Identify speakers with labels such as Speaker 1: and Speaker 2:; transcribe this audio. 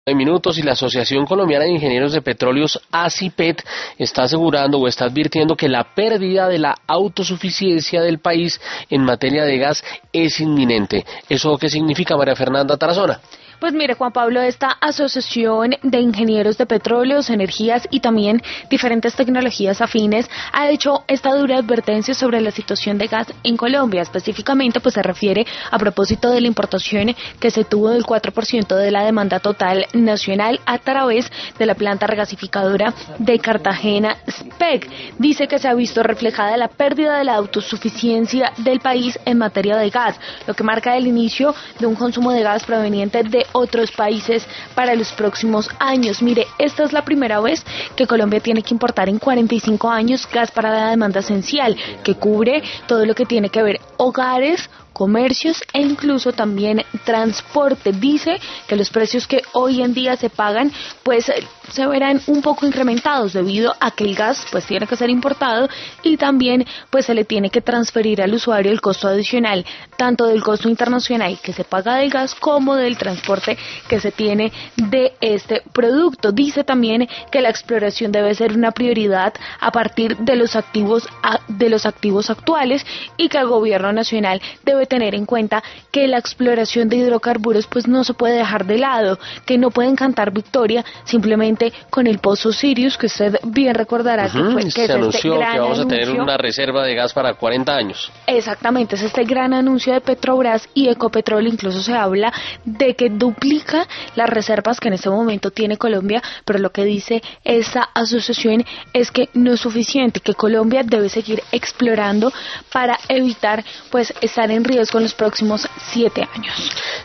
Speaker 1: Minutos y la Asociación Colombiana de Ingenieros de Petróleos, ACIPET, está asegurando o está advirtiendo que la pérdida de la autosuficiencia del país en materia de gas es inminente. ¿Eso qué significa, María Fernanda Tarazona?
Speaker 2: Pues mire, Juan Pablo, esta asociación de ingenieros de petróleos, energías y también diferentes tecnologías afines ha hecho esta dura advertencia sobre la situación de gas en Colombia. Específicamente, pues se refiere a propósito de la importación que se tuvo del 4% de la demanda total nacional a través de la planta regasificadora de Cartagena, SPEC. Dice que se ha visto reflejada la pérdida de la autosuficiencia del país en materia de gas, lo que marca el inicio de un consumo de gas proveniente de otros países para los próximos años. Mire, esta es la primera vez que Colombia tiene que importar en 45 años gas para la demanda esencial, que cubre todo lo que tiene que ver hogares, comercios e incluso también transporte. Dice que los precios que hoy en día se pagan pues se verán un poco incrementados debido a que el gas pues tiene que ser importado y también pues se le tiene que transferir al usuario el costo adicional tanto del costo internacional que se paga del gas como del transporte que se tiene de este producto. Dice también que la exploración debe ser una prioridad a partir de los activos actuales y que el gobierno nacional debe tener en cuenta que la exploración de hidrocarburos pues no se puede dejar de lado, que no pueden cantar victoria simplemente con el pozo Sirius, que usted bien recordará que
Speaker 1: se anunció que vamos a tener una reserva de gas para 40 años.
Speaker 2: Exactamente, es este gran anuncio de Petrobras y Ecopetrol. Incluso se habla de que duplica las reservas que en este momento tiene Colombia, pero lo que dice esa asociación es que no es suficiente, que Colombia debe seguir explorando para evitar pues estar en riesgo en los próximos 7 años.